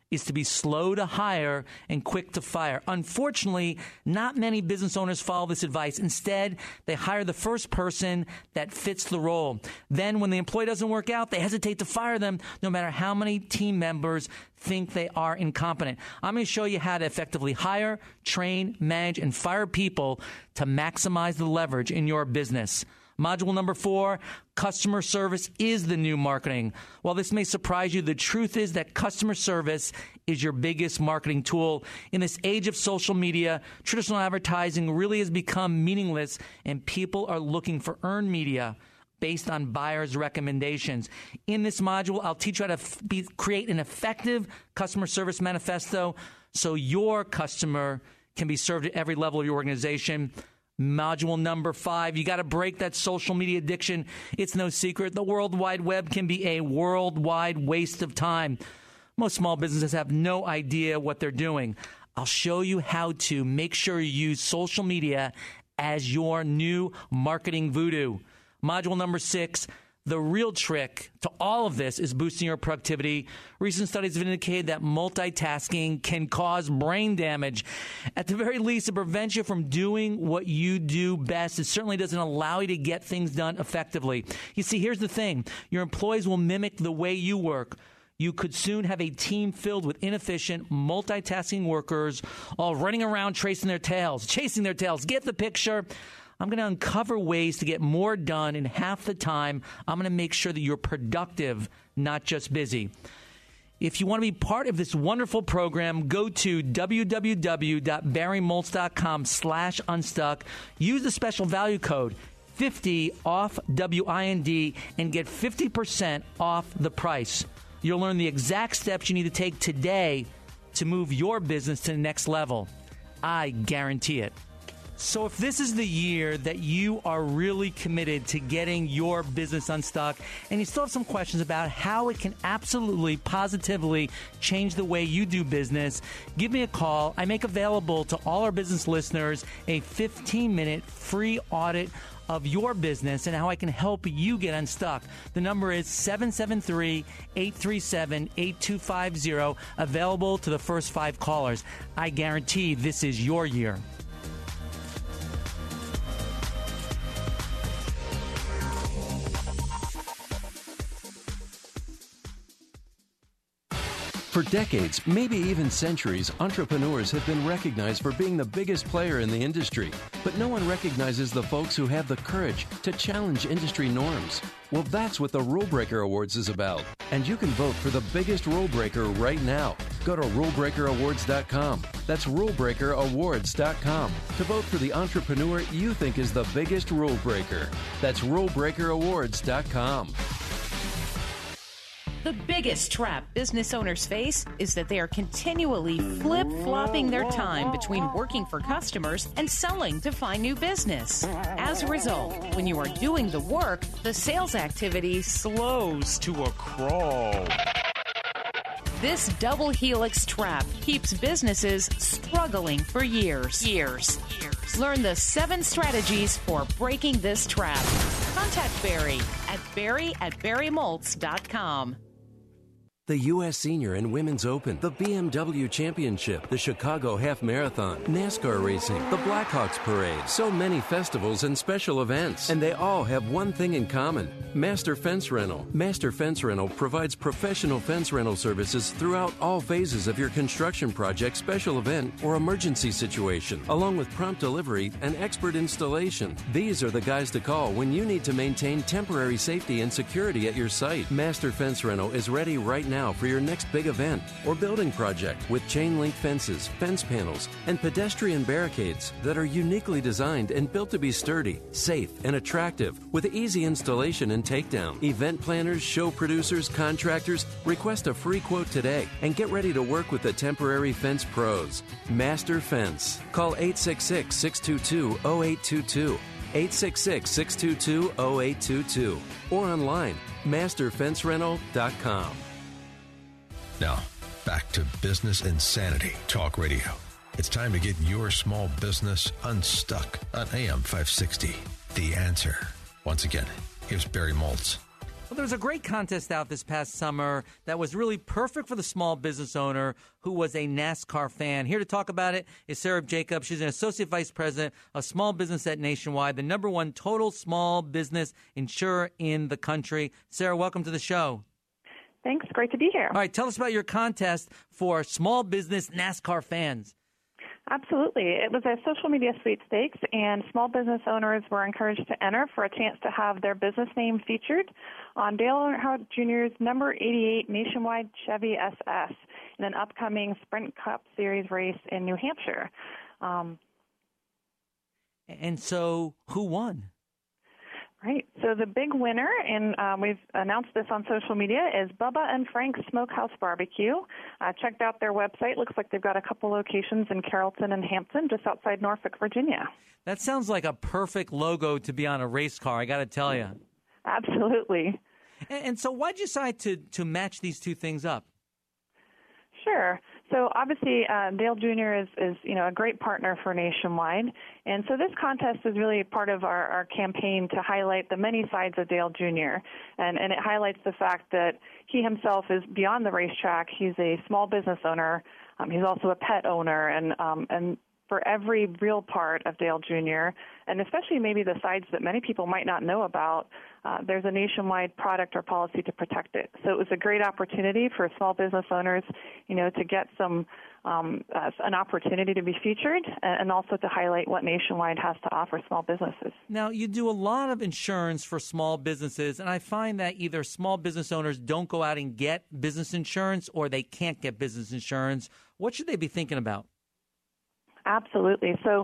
is to be slow to hire and quick to fire. Unfortunately, not many business owners follow this advice. Instead, they hire the first person that fits the role. Then when the employee doesn't work out, they hesitate to fire them no matter how many team members think they are incompetent. I'm going to show you how to effectively hire, train, manage, and fire people to maximize the leverage in your business. Module number 4, customer service is the new marketing. While this may surprise you, the truth is that customer service is your biggest marketing tool. In this age of social media, traditional advertising really has become meaningless, and people are looking for earned media based on buyers' recommendations. In this module, I'll teach you how to create an effective customer service manifesto so your customer can be served at every level of your organization. Module number 5, you got to break that social media addiction. It's no secret. The World Wide Web can be a worldwide waste of time. Most small businesses have no idea what they're doing. I'll show you how to make sure you use social media as your new marketing voodoo. Module number 6, the real trick to all of this is boosting your productivity. Recent studies have indicated that multitasking can cause brain damage. At the very least, it prevents you from doing what you do best. It certainly doesn't allow you to get things done effectively. You see, here's the thing. Your employees will mimic the way you work. You could soon have a team filled with inefficient, multitasking workers all running around chasing their tails. Get the picture? I'm going to uncover ways to get more done in half the time. I'm going to make sure that you're productive, not just busy. If you want to be part of this wonderful program, go to www.barrymoltz.com/unstuck. Use the special value code 50 off WIND and get 50% off the price. You'll learn the exact steps you need to take today to move your business to the next level. I guarantee it. So if this is the year that you are really committed to getting your business unstuck and you still have some questions about how it can absolutely, positively change the way you do business, give me a call. I make available to all our business listeners a 15-minute free audit of your business and how I can help you get unstuck. The number is 773-837-8250, available to the first 5 callers. I guarantee this is your year. For decades, maybe even centuries, entrepreneurs have been recognized for being the biggest player in the industry. But no one recognizes the folks who have the courage to challenge industry norms. Well, that's what the Rule Breaker Awards is about. And you can vote for the biggest rule breaker right now. Go to RuleBreakerAwards.com. That's RuleBreakerAwards.com to vote for the entrepreneur you think is the biggest rule breaker. That's RuleBreakerAwards.com. The biggest trap business owners face is that they are continually flip-flopping their time between working for customers and selling to find new business. As a result, when you are doing the work, the sales activity slows to a crawl. This double helix trap keeps businesses struggling for years. Learn the 7 strategies for breaking this trap. Contact Barry at barry@barrymoltz.com. The U.S. Senior and Women's Open, the BMW Championship, the Chicago Half Marathon, NASCAR racing, the Blackhawks Parade, so many festivals and special events. And they all have one thing in common: Master Fence Rental. Master Fence Rental provides professional fence rental services throughout all phases of your construction project, special event, or emergency situation, along with prompt delivery and expert installation. These are the guys to call when you need to maintain temporary safety and security at your site. Master Fence Rental is ready right now for your next big event or building project with chain link fences, fence panels, and pedestrian barricades that are uniquely designed and built to be sturdy, safe, and attractive with easy installation and takedown. Event planners, show producers, contractors, request a free quote today and get ready to work with the temporary fence pros. Master Fence. Call 866-622-0822. 866-622-0822 or online, masterfencerental.com. Now, back to Business Insanity Talk Radio. It's time to get your small business unstuck on AM 560. The Answer. Once again, here's Barry Moltz. Well, there was a great contest out this past summer that was really perfect for the small business owner who was a NASCAR fan. Here to talk about it is Sarah Jacobs. She's an Associate Vice President of Small Business at Nationwide, the #1 total small business insurer in the country. Sarah, welcome to the show. Thanks. Great to be here. All right. Tell us about your contest for small business NASCAR fans. Absolutely. It was a social media sweepstakes, and small business owners were encouraged to enter for a chance to have their business name featured on Dale Earnhardt Jr.'s number 88 Nationwide Chevy SS in an upcoming Sprint Cup Series race in New Hampshire. And so who won? Right. So the big winner, and we've announced this on social media, is Bubba and Frank's Smokehouse Barbecue. Checked out their website. Looks like they've got a couple locations in Carrollton and Hampton, just outside Norfolk, Virginia. That sounds like a perfect logo to be on a race car, I got to tell you. Absolutely. And so why'd you decide to match these two things up? Sure. So obviously, Dale Jr. is a great partner for Nationwide, and so this contest is really part of our campaign to highlight the many sides of Dale Jr. and it highlights the fact that he himself is beyond the racetrack. He's a small business owner. He's also a pet owner, and for every real part of Dale Jr., and especially maybe the sides that many people might not know about, there's a nationwide product or policy to protect it. So it was a great opportunity for small business owners, to get some an opportunity to be featured and also to highlight what Nationwide has to offer small businesses. Now, you do a lot of insurance for small businesses, and I find that either small business owners don't go out and get business insurance or they can't get business insurance. What should they be thinking about? Absolutely. So,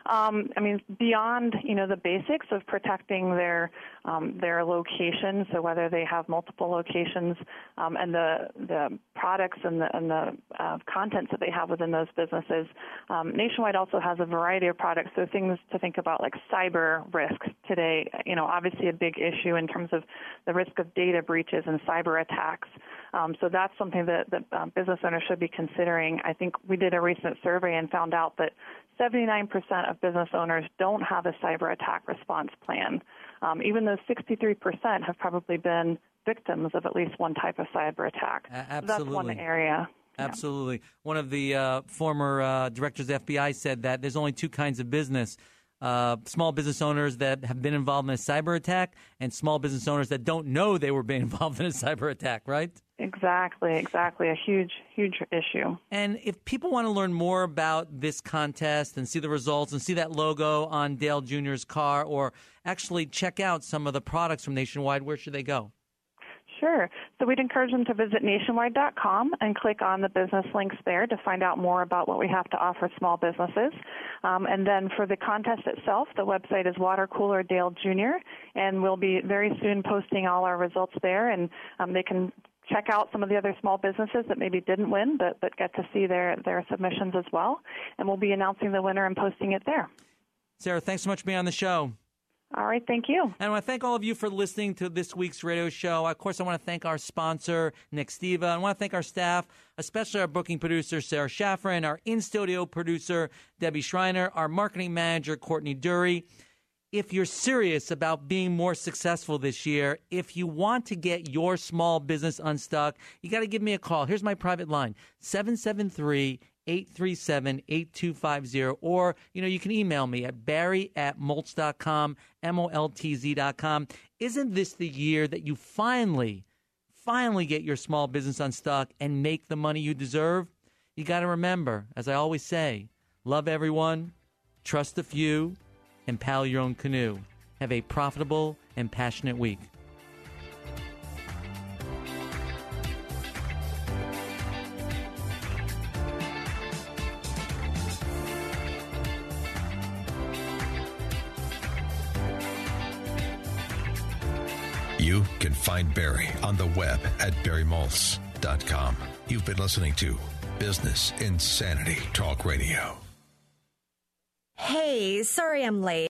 beyond the basics of protecting their location, so whether they have multiple locations and the products and the contents that they have within those businesses, Nationwide also has a variety of products. So things to think about like cyber risks today. Obviously a big issue in terms of the risk of data breaches and cyber attacks. So that's something that business owners should be considering. I think we did a recent survey and found out that 79% of business owners don't have a cyber attack response plan, even though 63% have probably been victims of at least one type of cyber attack. Absolutely. So that's one area. Absolutely. One of the former directors of the FBI said that there's only two kinds of business. Small business owners that have been involved in a cyber attack and small business owners that don't know they were being involved in a cyber attack, right? Exactly. A huge issue. And if people want to learn more about this contest and see the results and see that logo on Dale Jr.'s car or actually check out some of the products from Nationwide, where should they go? Sure. So we'd encourage them to visit nationwide.com and click on the business links there to find out more about what we have to offer small businesses. And then for the contest itself, the website is Water Cooler Dale Jr., and we'll be very soon posting all our results there, and they can check out some of the other small businesses that maybe didn't win but get to see their submissions as well. And we'll be announcing the winner and posting it there. Sarah, thanks so much for being on the show. All right, thank you. And I want to thank all of you for listening to this week's radio show. Of course, I want to thank our sponsor, Nextiva. I want to thank our staff, especially our booking producer, Sarah Schafran, our in-studio producer, Debbie Schreiner, our marketing manager, Courtney Dury. If you're serious about being more successful this year, if you want to get your small business unstuck, you got to give me a call. Here's my private line, 773-837-8250, or, you can email me at barry@moltz.com, MOLTZ.com. Isn't this the year that you finally get your small business unstuck and make the money you deserve? You got to remember, as I always say, love everyone, trust a few, and paddle your own canoe. Have a profitable and passionate week. You can find Barry on the web at barrymoltz.com. You've been listening to Business Insanity Talk Radio. Hey, sorry I'm late.